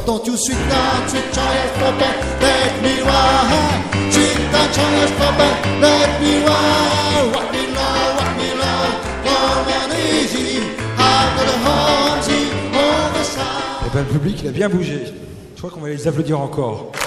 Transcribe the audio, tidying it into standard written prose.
Don't you sweet down, sweet child for back, let me ride. Sweet down, child for back, let me ride. Rock me low, long and easy. Out of the home, see on the side. Eh ben, le public, il a bien bougé. Je crois qu'on va les applaudir encore.